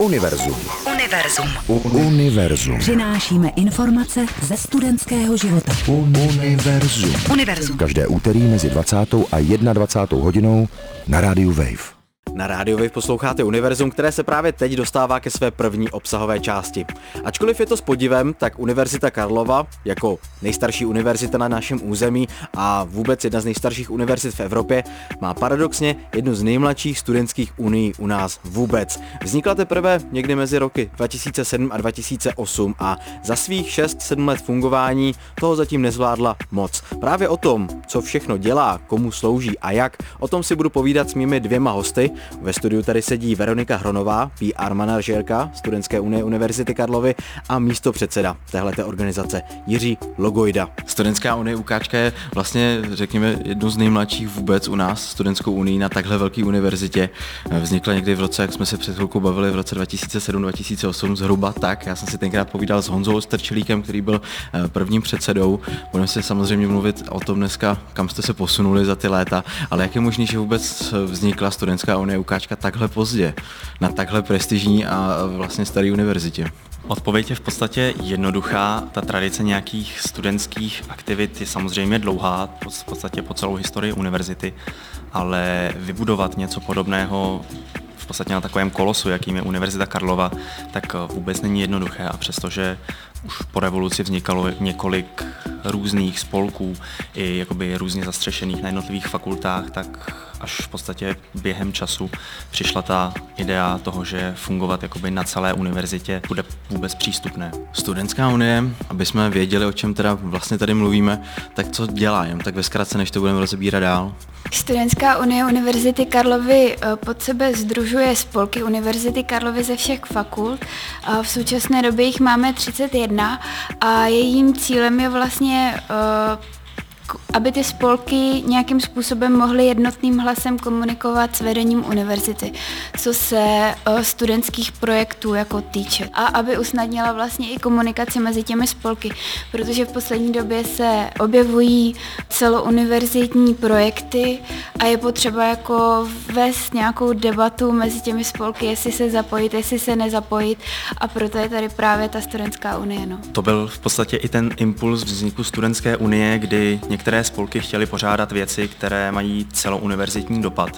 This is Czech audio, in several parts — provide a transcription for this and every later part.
Univerzum. Přinášíme informace ze studentského života. Univerzum. Každé úterý mezi 20. a 21. hodinou na rádiu Wave. Na rádiu Wave posloucháte Univerzum, které se právě teď dostává ke své první obsahové části. Ačkoliv je to s podivem, tak Univerzita Karlova, jako nejstarší univerzita na našem území a vůbec jedna z nejstarších univerzit v Evropě, má paradoxně jednu z nejmladších studentských unií u nás vůbec. Vznikla teprve někdy mezi roky 2007 a 2008 a za svých 6-7 let fungování toho zatím nezvládla moc. Právě o tom, co všechno dělá, komu slouží a jak, o tom si budu povídat s mými dvěma hosty. Ve studiu tady sedí Veronika Hronová, PR manažérka Studentské unie Univerzity Karlovy a místopředseda téhleté organizace Jiří Logojda. Studentská unie UKčka je vlastně, řekněme, jednou z nejmladších vůbec u nás, Studentskou unii na takhle velké univerzitě. Vznikla někdy v roce, jak jsme se před chvilkou bavili, v roce 2007-2008 zhruba tak. Já jsem si tenkrát povídal s Honzou Strčelíkem, který byl prvním předsedou. Budeme si samozřejmě mluvit o tom dneska, kam jste se posunuli za ty léta, ale jak je možné, že vůbec vznikla Studentská unie UKčka takhle pozdě, na takhle prestižní a vlastně staré univerzitě? Odpověď je v podstatě jednoduchá. Ta tradice nějakých studentských aktivit je samozřejmě dlouhá, v podstatě po celou historii univerzity, ale vybudovat něco podobného v podstatě na takovém kolosu, jakým je Univerzita Karlova, tak vůbec není jednoduché a přestože už po revoluci vznikalo několik různých spolků i jakoby různě zastřešených na jednotlivých fakultách, tak až v podstatě během času přišla ta idea toho, že fungovat jakoby na celé univerzitě bude vůbec přístupné. Studentská unie, aby jsme věděli, o čem teda vlastně tady mluvíme, tak co dělá, jen tak ve zkratce, než to budeme rozebírat dál. Studentská unie Univerzity Karlovy pod sebe sdružuje spolky Univerzity Karlovy ze všech fakult. V současné době jich máme 31 a jejím cílem je vlastně aby ty spolky nějakým způsobem mohly jednotným hlasem komunikovat s vedením univerzity, co se studentských projektů jako týče. A aby usnadnila vlastně i komunikaci mezi těmi spolky, protože v poslední době se objevují celouniverzitní projekty a je potřeba jako vést nějakou debatu mezi těmi spolky, jestli se zapojit, jestli se nezapojit, a proto je tady právě ta Studentská unie. No. To byl v podstatě i ten impuls vzniku Studentské unie, kdy některé spolky chtěly pořádat věci, které mají celouniverzitní dopad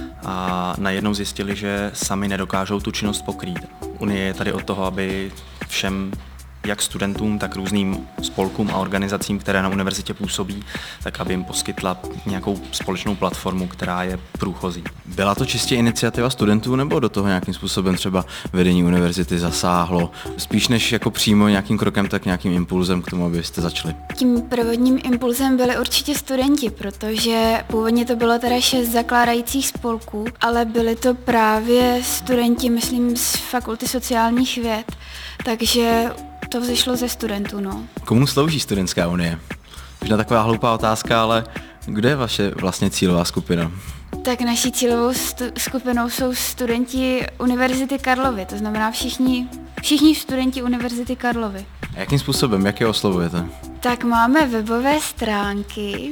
a najednou zjistili, že sami nedokážou tu činnost pokrýt. Unie je tady od toho, aby všem, jak studentům, tak různým spolkům a organizacím, které na univerzitě působí, tak aby jim poskytla nějakou společnou platformu, která je průchozí. Byla to čistě iniciativa studentů, nebo do toho nějakým způsobem třeba vedení univerzity zasáhlo? Spíš než jako přímo nějakým krokem, tak nějakým impulzem k tomu, abyste začali? Tím prvotním impulzem byli určitě studenti, protože původně to bylo teda 6 zakládajících spolků, ale byli to právě studenti, myslím, z Fakulty sociálních věd, takže to vzešlo ze studentů, no. Komu slouží Studentská unie? Možná taková hloupá otázka, ale kde je vaše vlastně cílová skupina? Tak naší cílovou skupinou jsou studenti Univerzity Karlovy, to znamená všichni studenti Univerzity Karlovy. A jakým způsobem, jak je oslovujete? Tak máme webové stránky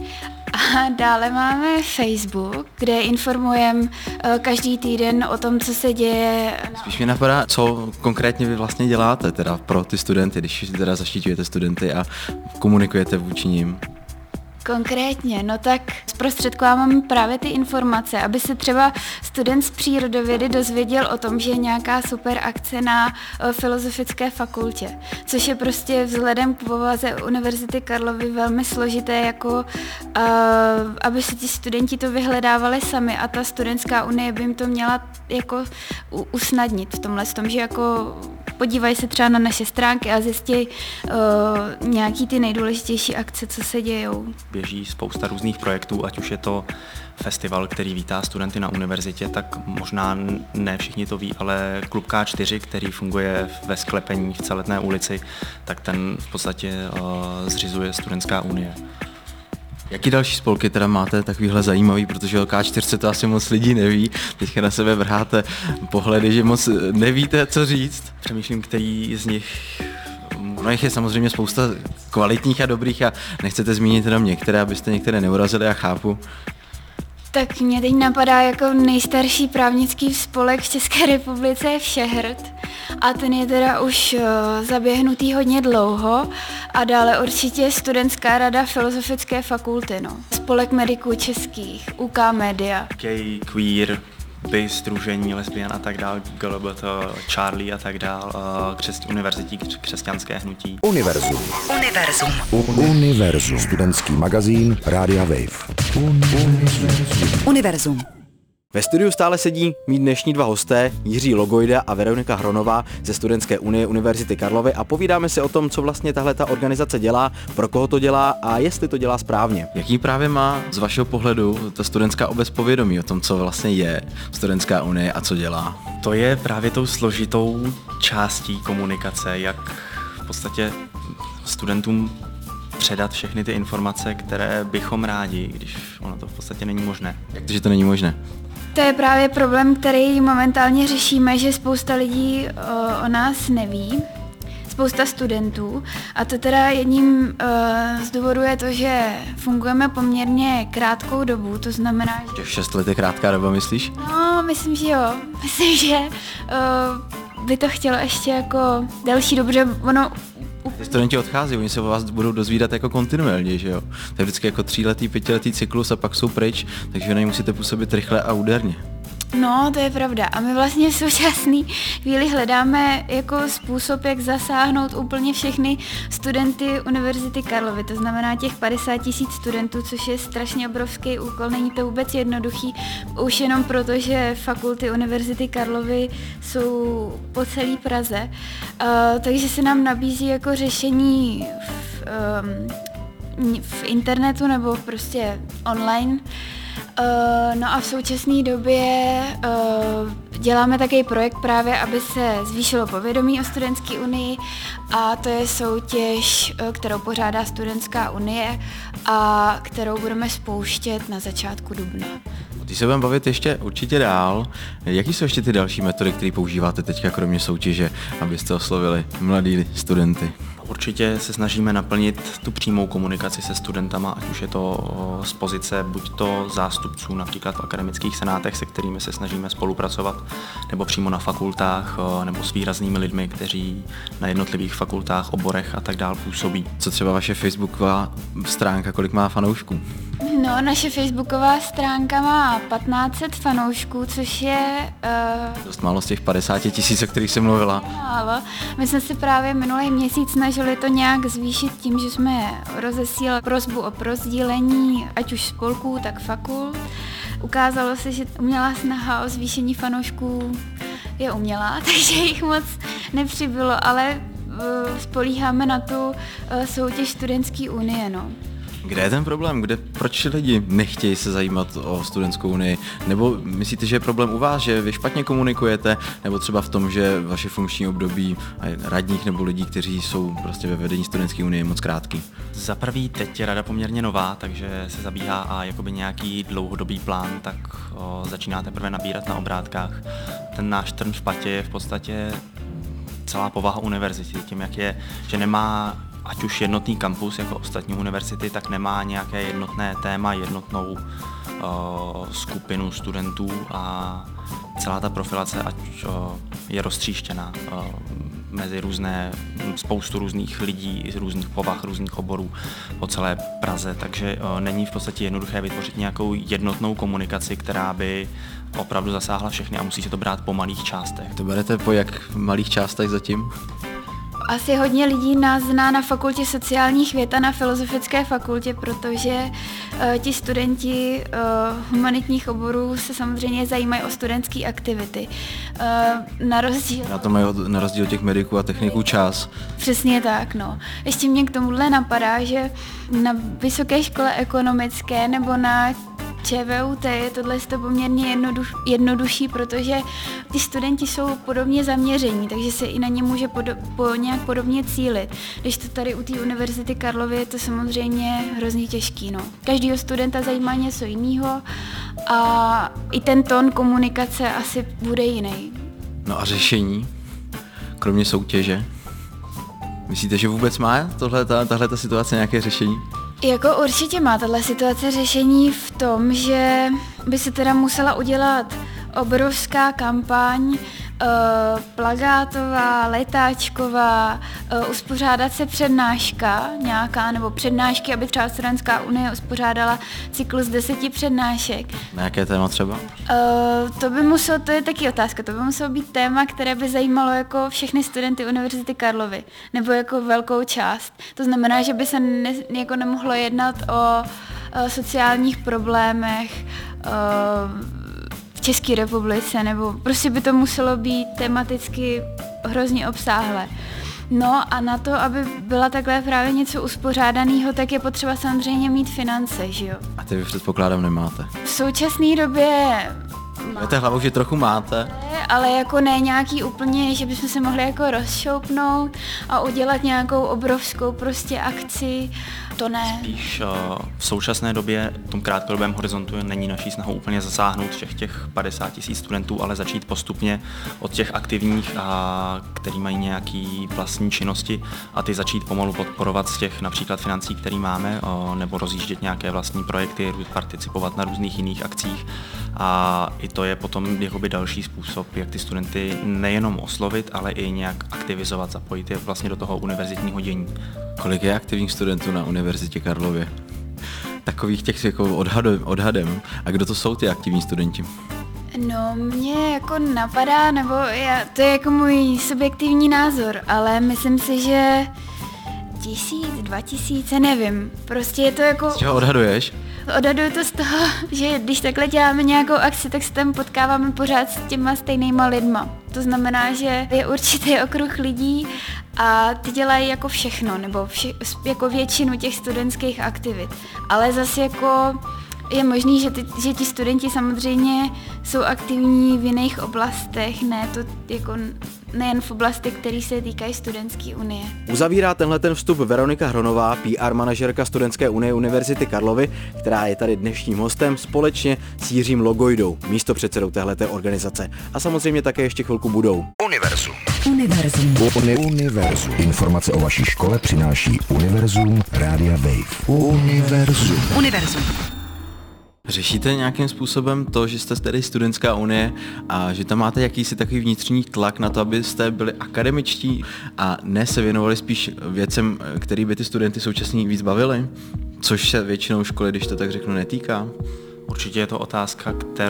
a dále máme Facebook, kde informujeme každý týden o tom, co se děje. Spíš mě napadá, co konkrétně vy vlastně děláte teda pro ty studenty, když teda zaštiťujete studenty a komunikujete vůči nim. Konkrétně, no tak zprostředkováváme právě ty informace, aby se třeba student z přírodovědy dozvěděl o tom, že je nějaká super akce na filozofické fakultě, což je prostě vzhledem k povaze Univerzity Karlovy velmi složité, jako aby si ti studenti to vyhledávali sami, a ta Studentská unie by jim to měla jako usnadnit v tomhle, v tom, že jako podívají se třeba na naše stránky a zjistí nějaký ty nejdůležitější akce, co se dějou. Běží spousta různých projektů, ať už je to festival, který vítá studenty na univerzitě, tak možná ne všichni to ví, ale Klub K4, který funguje ve Sklepení v Celetné ulici, tak ten v podstatě zřizuje Studentská unie. Jaký další spolky teda máte takovýhle zajímavý, protože o K4 to asi moc lidí neví, teďka na sebe vrháte pohledy, že moc nevíte, co říct. Přemýšlím, který z nich... No jich je samozřejmě spousta kvalitních a dobrých a nechcete zmínit jenom některé, abyste některé neurazili, já chápu. Tak mě teď napadá jako nejstarší právnický spolek v České republice je Všehrd a ten je teda už zaběhnutý hodně dlouho a dále určitě Studentská rada Filozofické fakulty, no. Spolek mediků českých, UK Media. Gay, queer, by sdružení lesbian a tak dál, LGBT, Charlie a tak dál, univerzitní křesťanské hnutí. Univerzum. Univerzum. Studentský magazín Rádia Wave. Univerzum. Ve studiu stále sedí mý dnešní dva hosté, Jiří Logojda a Veronika Hronová ze Studentské unie Univerzity Karlovy a povídáme si o tom, co vlastně tahle ta organizace dělá, pro koho to dělá a jestli to dělá správně. Jaký právě má z vašeho pohledu ta studentská obec povědomí o tom, co vlastně je Studentská unie a co dělá? To je právě tou složitou částí komunikace, jak v podstatě studentům předat všechny ty informace, které bychom rádi, když ono to v podstatě není možné. Jak to, že to není možné? To je právě problém, který momentálně řešíme, že spousta lidí o nás neví, spousta studentů a to teda jedním z důvodů je to, že fungujeme poměrně krátkou dobu, to znamená, že... Těch 6 let je krátká doba, myslíš? No, myslím, že jo. Myslím, že by to chtělo ještě jako delší dobu, že ono... Ty studenti odchází, oni se o vás budou dozvídat jako kontinuálně, že jo? To je vždycky jako 3letý, 5letý cyklus a pak jsou pryč, takže na ně musíte působit rychle a úderně. No, to je pravda. A my vlastně v současné chvíli hledáme jako způsob, jak zasáhnout úplně všechny studenty Univerzity Karlovy. To znamená těch 50 000 studentů, což je strašně obrovský úkol. Není to vůbec jednoduchý, už jenom proto, že fakulty Univerzity Karlovy jsou po celé Praze. Takže se nám nabízí jako řešení v internetu nebo prostě online. No a v současné době děláme takový projekt právě, aby se zvýšilo povědomí o Studentské unii a to je soutěž, kterou pořádá Studentská unie a kterou budeme spouštět na začátku dubna. Když se budeme bavit ještě určitě dál, jaký jsou ještě ty další metody, které používáte teďka kromě soutěže, abyste oslovili mladý studenty? Určitě se snažíme naplnit tu přímou komunikaci se studentama, ať už je to z pozice buď to zástupců například v akademických senátech, se kterými se snažíme spolupracovat, nebo přímo na fakultách, nebo s výraznými lidmi, kteří na jednotlivých fakultách, oborech a tak dál působí. Co třeba vaše facebooková stránka, kolik má fanoušků? No, naše facebooková stránka má 1500 fanoušků, což je... Dost málo z těch 50 000, o kterých jsem mluvila. Málo. My jsme si právě minulý měsíc snažili to nějak zvýšit tím, že jsme rozesílali prosbu o prozdílení ať už spolků, tak fakult. Ukázalo se, že umělá snaha o zvýšení fanoušků je umělá, takže jich moc nepřibylo, ale spolíháme na tu soutěž Studentské unie, no. Kde je ten problém? Proč lidi nechtějí se zajímat o Studentskou unii? Nebo myslíte, že je problém u vás, že vy špatně komunikujete? Nebo třeba v tom, že vaše funkční období radních nebo lidí, kteří jsou prostě ve vedení Studentské unie, je moc krátký? Za prvý, teď je rada poměrně nová, takže se zabíhá a jakoby nějaký dlouhodobý plán, tak začíná teprve nabírat na obrátkách. Ten náš trn v patě je v podstatě celá povaha univerzity, tím jak je, že nemá ať už jednotný kampus jako ostatní univerzity, tak nemá nějaké jednotné téma, jednotnou skupinu studentů a celá ta profilace je roztříštěná mezi spoustu různých lidí, různých povah, různých oborů po celé Praze, takže není v podstatě jednoduché vytvořit nějakou jednotnou komunikaci, která by opravdu zasáhla všechny a musí se to brát po malých částech. To berete po jak malých částech zatím? Asi hodně lidí nás zná na fakultě sociálních věd a na filozofické fakultě, protože ti studenti humanitních oborů se samozřejmě zajímají o studentské aktivity. Na rozdíl těch mediků a techniků čas. Přesně tak, no. Ještě mě k tomuhle napadá, že na Vysoké škole ekonomické nebo na ČVUT je tohle poměrně jednodušší, protože ty studenti jsou podobně zaměření, takže se i na ně může nějak podobně cílit. Když to tady u té Univerzity Karlovy je to samozřejmě hrozně těžký. No. Každýho studenta zajímá něco jiného a i ten tón komunikace asi bude jiný. No a řešení, kromě soutěže? Myslíte, že vůbec má tahle situace nějaké řešení? Jako určitě má tahle situace řešení v tom, že by se teda musela udělat obrovská kampaň, plagátová, letáčková, uspořádat se přednáška nějaká, nebo přednášky, aby třeba Studentská unie uspořádala cyklus 10 přednášek. Na jaké téma třeba? To je taky otázka, to by muselo být téma, které by zajímalo jako všechny studenty Univerzity Karlovy, nebo jako velkou část. To znamená, že by se jako nemohlo jednat o sociálních problémech, v České republice, nebo prostě by to muselo být tematicky hrozně obsáhlé. No a na to, aby byla takhle právě něco uspořádaného, tak je potřeba samozřejmě mít finance, že jo? A ty vy předpokládám nemáte. V současné době Máte hlavu, že trochu máte. ale jako ne nějaký úplně, že bychom se mohli jako rozšoupnout a udělat nějakou obrovskou prostě akci, to ne. Spíš v současné době v tom krátkodobém horizontu není naší snahou úplně zasáhnout všech těch 50 000 studentů, ale začít postupně od těch aktivních, který mají nějaký vlastní činnosti a ty začít pomalu podporovat z těch například financí, které máme, nebo rozjíždět nějaké vlastní projekty, participovat na různých jiných akcích. A i to je potom jakoby další způsob, jak ty studenty nejenom oslovit, ale i nějak aktivizovat, zapojit je vlastně do toho univerzitního dění. Kolik je aktivních studentů na Univerzitě Karlově? Takových těch jako odhadem. A kdo to jsou ty aktivní studenti? No, mě jako napadá, to je jako můj subjektivní názor, ale myslím si, že 1000, 2000, nevím. Prostě je to jako... Z čeho odhaduješ? Odhaduju to z toho, že když takhle děláme nějakou akci, tak se tam potkáváme pořád s těma stejnýma lidma. To znamená, že je určitý okruh lidí a ty dělají jako všechno, nebo jako většinu těch studentských aktivit. Ale zase jako je možný, že ti studenti samozřejmě jsou aktivní v jiných oblastech, nejen v oblasti, které se týkají Studentské unie. Uzavírá tenhle vstup Veronika Hronová, PR manažerka Studentské unie Univerzity Karlovy, která je tady dnešním hostem společně s Jiřím Logojdou, místopředsedou téhleté organizace. A samozřejmě také ještě chvilku budou. Univerzum. Informace o vaší škole přináší Univerzum Rádia Wave. Univerzum. Řešíte nějakým způsobem to, že jste tedy Studentská unie a že tam máte jakýsi takový vnitřní tlak na to, abyste byli akademičtí a ne se věnovali spíš věcem, který by ty studenty současně víc bavily? Což se většinou školy, když to tak řeknu, netýká? Určitě je to otázka,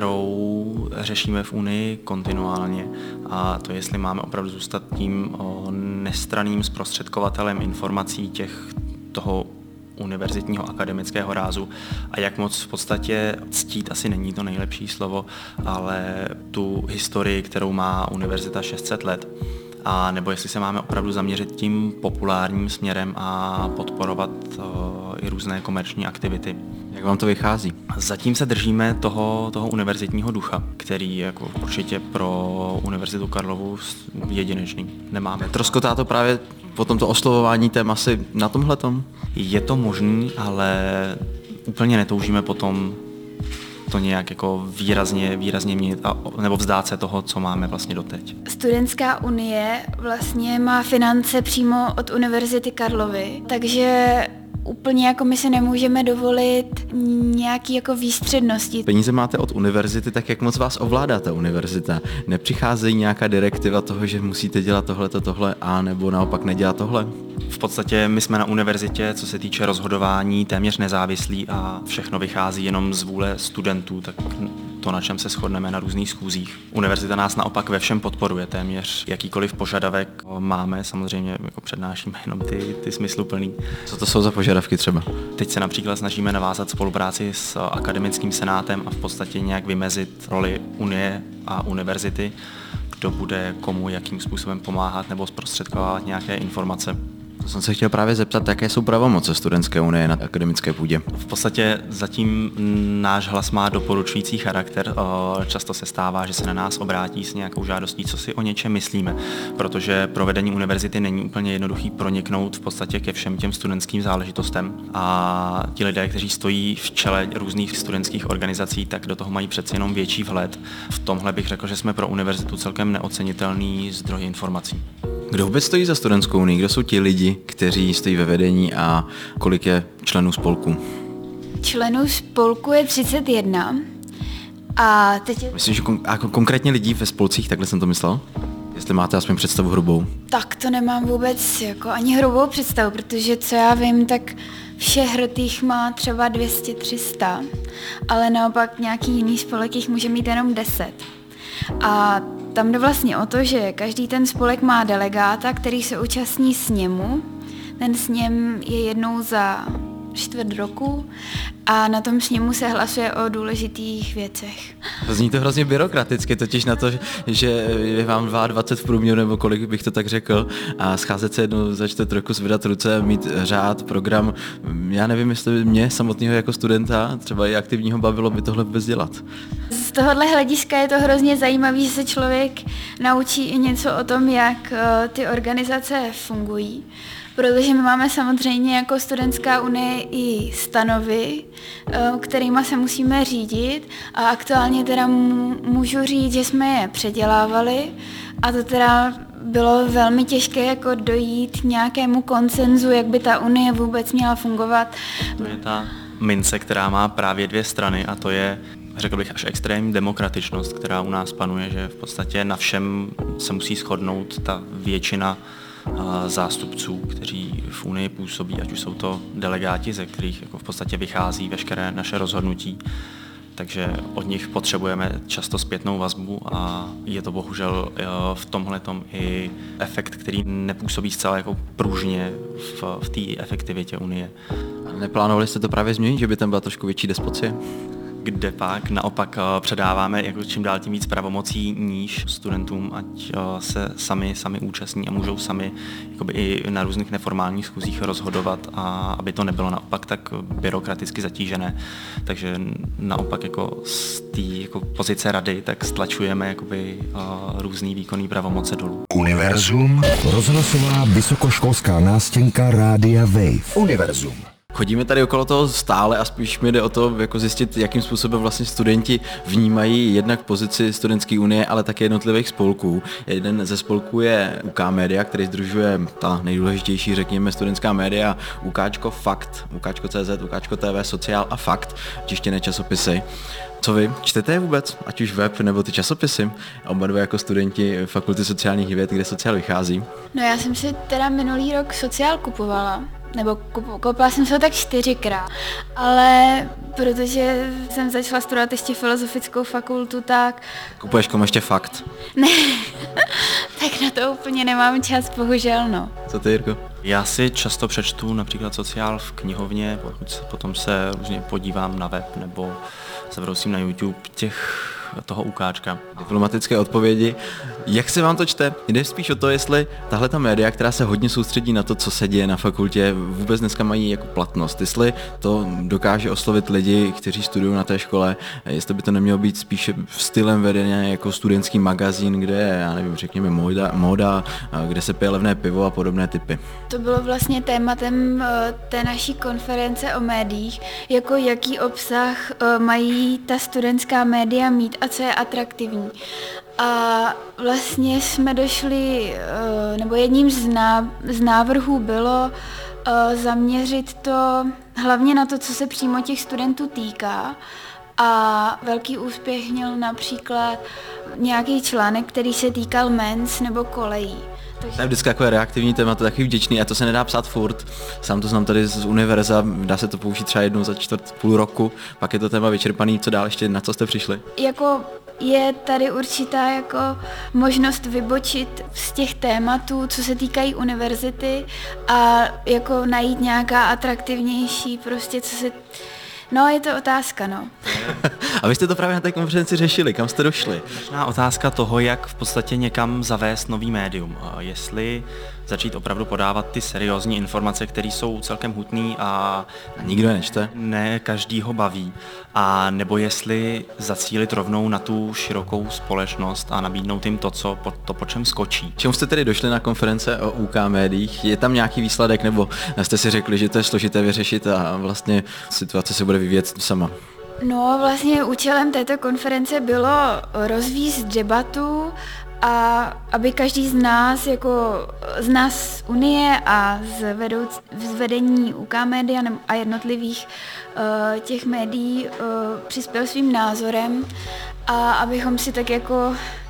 kterou řešíme v Unii kontinuálně a to jestli máme opravdu zůstat tím nestranným zprostředkovatelem informací toho univerzitního akademického rázu a jak moc v podstatě ctít asi není to nejlepší slovo, ale tu historii, kterou má univerzita 600 let. A nebo jestli se máme opravdu zaměřit tím populárním směrem a podporovat i různé komerční aktivity. Jak vám to vychází? Zatím se držíme toho univerzitního ducha, který jako určitě pro Univerzitu Karlovu jedinečný. Nemáme. Troskotá to právě po tomto oslovování tém asi na tomhletom? Je to možný, ale úplně netoužíme potom to nějak jako výrazně měnit nebo vzdát se toho, co máme vlastně doteď. Studentská unie vlastně má finance přímo od Univerzity Karlovy, takže úplně jako my si nemůžeme dovolit nějaký jako výstřednosti. Peníze máte od univerzity, tak jak moc vás ovládá ta univerzita? Nepřicházejí nějaká direktiva toho, že musíte dělat tohle a nebo naopak nedělat tohle? V podstatě my jsme na univerzitě, co se týče rozhodování, téměř nezávislí a všechno vychází jenom z vůle studentů, tak to, na čem se shodneme na různých schůzích. Univerzita nás naopak ve všem podporuje, téměř jakýkoliv požadavek máme, samozřejmě jako přednášíme jenom ty smysluplný. Co to jsou za požadavky třeba? Teď se například snažíme navázat spolupráci s akademickým senátem a v podstatě nějak vymezit roli unie a univerzity, kdo bude komu jakým způsobem pomáhat nebo zprostředkovávat nějaké informace. To jsem se chtěl právě zeptat, jaké jsou pravomoce Studentské unie na akademické půdě. V podstatě zatím náš hlas má doporučující charakter. Často se stává, že se na nás obrátí s nějakou žádostí, co si o něčem myslíme, protože provedení univerzity není úplně jednoduchý proniknout v podstatě ke všem těm studentským záležitostem. A ti lidé, kteří stojí v čele různých studentských organizací, tak do toho mají přeci jenom větší vhled. V tomhle bych řekl, že jsme pro univerzitu celkem neocenitelný zdroj informací. Kdo vůbec stojí za studentskou unii? Kdo jsou ti lidi, kteří stojí ve vedení a kolik je členů spolku? Členů spolku je 31 a teď je... Myslím, že konkrétně lidí ve spolcích, takhle jsem to myslel? Jestli máte aspoň představu hrubou. Tak to nemám vůbec jako ani hrubou představu, protože co já vím, tak všech hrotých má třeba 200-300, ale naopak nějaký jiný spolek jich může mít jenom 10. A tam jde vlastně o to, že každý ten spolek má delegáta, který se účastní sněmu. Ten sněm je jednou za čtvrt roku a na tom sněmu se hlasuje o důležitých věcech. Zní to hrozně byrokraticky, totiž na to, že je vám 22 v průměru, nebo kolik bych to tak řekl, a scházet se jednou za čtvrt roku, zvedat ruce, mít řád, program. Já nevím, jestli mě samotného jako studenta, třeba i aktivního, bavilo by tohle vůbec dělat. Z tohohle hlediska je to hrozně zajímavé, že se člověk naučí i něco o tom, jak ty organizace fungují. Protože my máme samozřejmě jako studentská unie i stanovy, kterýma se musíme řídit a aktuálně teda můžu říct, že jsme je předělávali a to teda bylo velmi těžké jako dojít k nějakému konsenzu, jak by ta unie vůbec měla fungovat. To je ta mince, která má právě dvě strany a to je, řekl bych, až extrémní demokratičnost, která u nás panuje, že v podstatě na všem se musí shodnout ta většina zástupců, kteří v Unii působí, ať už jsou to delegáti, ze kterých jako v podstatě vychází veškeré naše rozhodnutí. Takže od nich potřebujeme často zpětnou vazbu a je to bohužel v tomhletom i efekt, který nepůsobí zcela jako pružně v té efektivitě Unie. Neplánovali jste to právě změnit, že by tam byla trošku větší despocie? Kde pak naopak předáváme jako čím dál tím víc pravomocí níž studentům, ať se sami účastní a můžou sami jakoby i na různých neformálních schůzích rozhodovat a aby to nebylo naopak tak byrokraticky zatížené. Takže naopak jako z té jako pozice rady tak stlačujeme jakoby různý výkonný pravomoce dolů. Univerzum, rozhlasová vysokoškolská nástěnka Rádia Wave. Univerzum. Chodíme tady okolo toho stále a spíš mi jde o to jako zjistit, jakým způsobem vlastně studenti vnímají jednak pozici studentské unie, ale také jednotlivých spolků. Jeden ze spolků je UK Media, který sdružuje ta nejdůležitější, řekněme, studentská média, UKčko Fakt, UKčko.cz, UKčko.tv, Sociál a Fakt, tištěné časopisy. Co vy? Čtete je vůbec? Ať už web nebo ty časopisy? Oba dva jako studenti Fakulty sociálních věd, kde Sociál vychází. No já jsem si teda minulý rok Sociál kupovala. Nebo koupila jsem se ho tak 4krát, ale protože jsem začala studovat ještě filozofickou fakultu, tak... Kupuješ komu ještě Fakt? Ne, tak na to úplně nemám čas, bohužel, no. Co ty, Jirko? Já si často přečtu například Sociál v knihovně, potom se různě podívám na web nebo se vrousím na YouTube toho UKčka. Diplomatické odpovědi. Jak se vám to čte? Jde spíš o to, jestli tahle ta média, která se hodně soustředí na to, co se děje na fakultě, vůbec dneska mají jako platnost. Jestli to dokáže oslovit lidi, kteří studují na té škole, jestli by to nemělo být spíše v stylem vedené jako studentský magazín, kde je, já nevím, řekněme móda, kde se pije levné pivo a podobné typy. To bylo vlastně tématem té naší konference o médiích, jako jaký obsah mají ta studentská média mít a co je atraktivní. A vlastně jsme došli, nebo jedním z návrhů bylo zaměřit to hlavně na to, co se přímo těch studentů týká. A velký úspěch měl například nějaký článek, který se týkal mens nebo kolejí. To je vždycky takové reaktivní téma, to je takový vděčný a to se nedá psát furt. Sám to znám tady z univerza, dá se to použít třeba jednou za půl roku, pak je to téma vyčerpaný, co dál ještě, na co jste přišli? Jako je tady určitá jako možnost vybočit z těch tématů, co se týkají univerzity a jako najít nějaká atraktivnější prostě, co se... No, je to otázka, no. A vy jste to právě na té konferenci řešili, kam jste došli? Možná otázka toho, jak v podstatě někam zavést nový médium. Jestli začít opravdu podávat ty seriózní informace, které jsou celkem hutný a nikdo je nečte. Ne každý ho baví. A nebo jestli zacílit rovnou na tu širokou společnost a nabídnout jim to, po čem skočí. Čemu jste tedy došli na konference o UK médiích? Je tam nějaký výsledek, nebo jste si řekli, že to je složité vyřešit a vlastně situace se bude vyvíjet sama? No, vlastně účelem této konference bylo rozvíjet debatu a aby každý z nás, z nás z Unie a z vedení UK Media a jednotlivých těch médií přispěl svým názorem a abychom si tak jako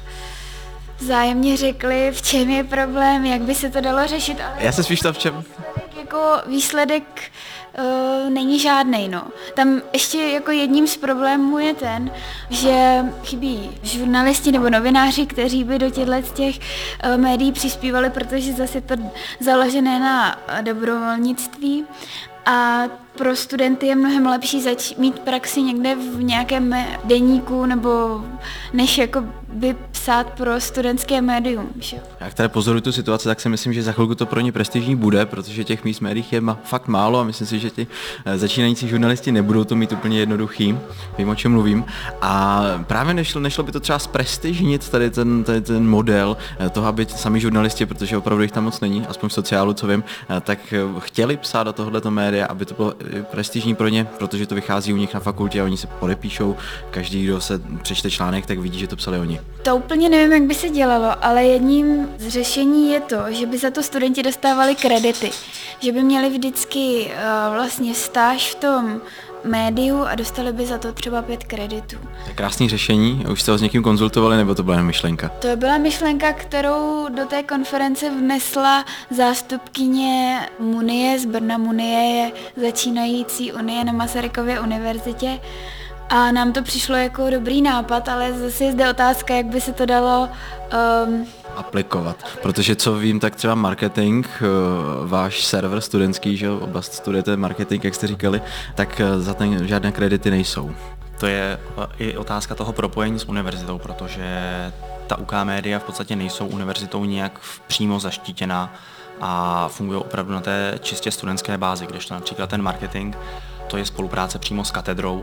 vzájemně řekli, v čem je problém, jak by se to dalo řešit. Ale Já se spíš v čem? Jako výsledek není žádnej, no. Tam ještě jako jedním z problémů je ten, že chybí žurnalisti nebo novináři, kteří by do těch médií přispívali, protože zase je to založené na dobrovolnictví a pro studenty je mnohem lepší mít praxi někde v nějakém deníku nebo než jako by psát pro studentské médium. Že? Jak tady pozoruju tu situaci, tak si myslím, že za chvilku to pro ně prestižní bude, protože těch míst v médiích je fakt málo a myslím si, že ti začínající žurnalisti nebudou to mít úplně jednoduchý, vím, o čem mluvím. A právě nešlo by to třeba zprestižnit tady ten model toho, aby sami žurnalisti, protože opravdu jich tam moc není, aspoň v sociálu, co vím, tak chtěli psát do tohoto média, aby to bylo prestižní pro ně, protože to vychází u nich na fakultě a oni se podepíšou, každý, kdo se přečte článek, tak vidí, že to psali oni. To úplně nevím, jak by se dělalo, ale jedním z řešení je to, že by za to studenti dostávali kredity, že by měli vždycky vlastně stáž v tom médiu a dostali by za to třeba 5 kreditů. To je krásné řešení, už jste ho s někým konzultovali, nebo to byla jen myšlenka? To byla myšlenka, kterou do té konference vnesla zástupkyně Munie z Brna. Munie je začínající unie na Masarykově univerzitě. A nám to přišlo jako dobrý nápad, ale zase je zde otázka, jak by se to dalo aplikovat, protože co vím, tak třeba marketing, váš server studentský, že oblast studujete marketing, jak jste říkali, tak za ten žádné kredity nejsou. To je i otázka toho propojení s univerzitou, protože ta UK Media v podstatě nejsou univerzitou nijak přímo zaštítěná a fungují opravdu na té čistě studentské bázi, kdežto například ten marketing, to je spolupráce přímo s katedrou.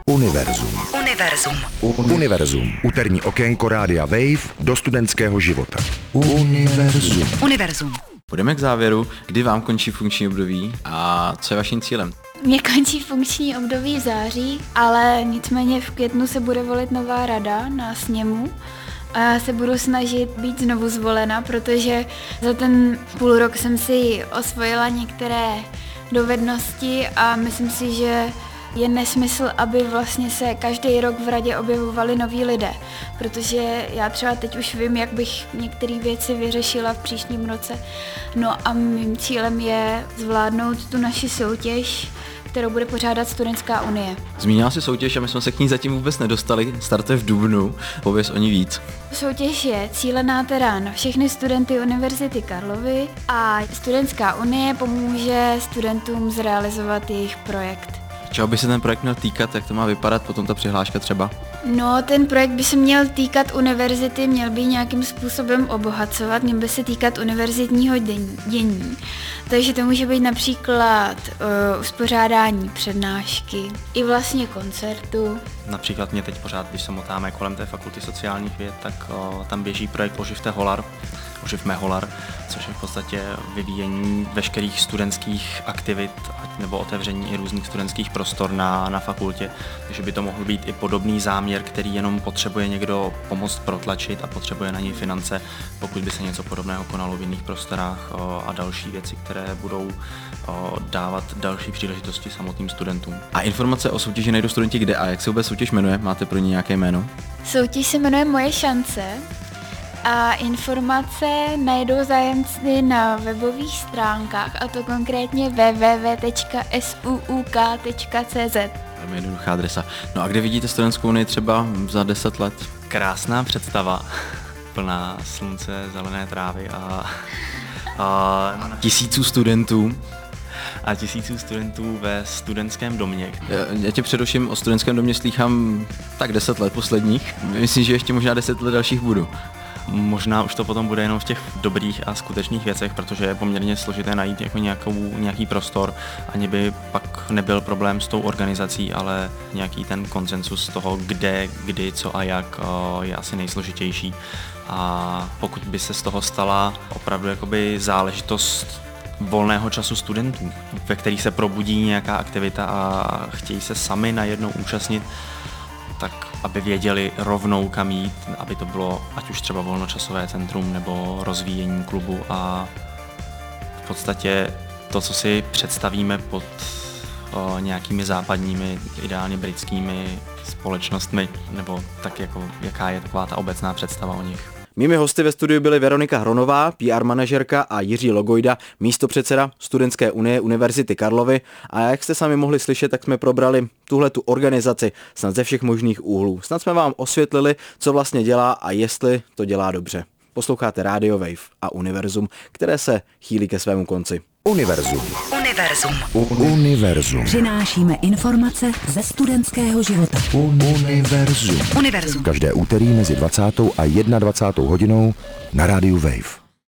Univerzum. Úterní okénko Rádia Wave do studentského života. Univerzum. Půjdeme k závěru, kdy vám končí funkční období a co je vaším cílem? Mně končí funkční období v září, ale nicméně v květnu se bude volit nová rada na sněmu. A já se budu snažit být znovu zvolena, protože za ten půl rok jsem si osvojila některé dovednosti a myslím si, že je nesmysl, aby vlastně se každý rok v radě objevovali noví lidé, protože já třeba teď už vím, jak bych některé věci vyřešila v příštím roce. No a mým cílem je zvládnout tu naši soutěž, kterou bude pořádat Studentská unie. Zmínila jsi soutěž a my jsme se k ní zatím vůbec nedostali, startuje v dubnu, pověz o ní víc. Soutěž je cílená teda na všechny studenty Univerzity Karlovy a Studentská unie pomůže studentům zrealizovat jejich projekt. Čeho by se ten projekt měl týkat, jak to má vypadat, potom ta přihláška třeba? No, ten projekt by se měl týkat univerzity, měl by nějakým způsobem obohacovat, měl by se týkat univerzitního dění. Takže to může být například uspořádání přednášky, i vlastně koncertu. Například mě teď pořád, když se motáme kolem té fakulty sociálních věd, tak tam běží projekt Oživte Holar, Oživme Holar, což je v podstatě vyvíjení veškerých studentských aktivit nebo otevření i různých studentských prostor na fakultě. Takže by to mohl být i podobný záměr, který jenom potřebuje někdo pomoct protlačit a potřebuje na něj finance, pokud by se něco podobného konalo v jiných prostorách a další věci, které budou dávat další příležitosti samotným studentům. A informace o soutěži najdou studenti kde a jak se vůbec soutěž jmenuje? Máte pro ní nějaké jméno? Soutěž se jmenuje Moje šance. A informace najdou zájemci na webových stránkách, a to konkrétně www.suuk.cz. Velmi jednoduchá adresa. No a kde vidíte Studentskou unii třeba za 10 let? Krásná představa, plná slunce, zelené trávy a tisíců studentů. A tisíců studentů ve studentském domě. Já tě především o studentském domě slýchám tak 10 let posledních. Myslím, že ještě možná 10 let dalších budu. Možná už to potom bude jenom v těch dobrých a skutečných věcech, protože je poměrně složité najít jako nějaký prostor, ani by pak nebyl problém s tou organizací, ale nějaký ten konsensus toho, kde, kdy, co a jak je asi nejsložitější. A pokud by se z toho stala opravdu jakoby záležitost volného času studentů, ve kterých se probudí nějaká aktivita a chtějí se sami najednou účastnit, tak aby věděli rovnou kam jít, aby to bylo ať už třeba volnočasové centrum nebo rozvíjení klubu a v podstatě to, co si představíme pod nějakými západními, ideálně britskými společnostmi, nebo tak jako jaká je taková ta obecná představa o nich. Mými hosty ve studiu byly Veronika Hronová, PR manažerka, a Jiří Logojda, místopředseda Studentské unie Univerzity Karlovy. A jak jste sami mohli slyšet, tak jsme probrali tuhletu organizaci snad ze všech možných úhlů. Snad jsme vám osvětlili, co vlastně dělá a jestli to dělá dobře. Posloucháte Radio Wave a Univerzum, které se chýlí ke svému konci. Univerzum. Univerzum. Univerzum. Přinášíme informace ze studentského života. Univerzum. Univerzum. Každé úterý mezi 20. a 21. hodinou na rádiu Wave.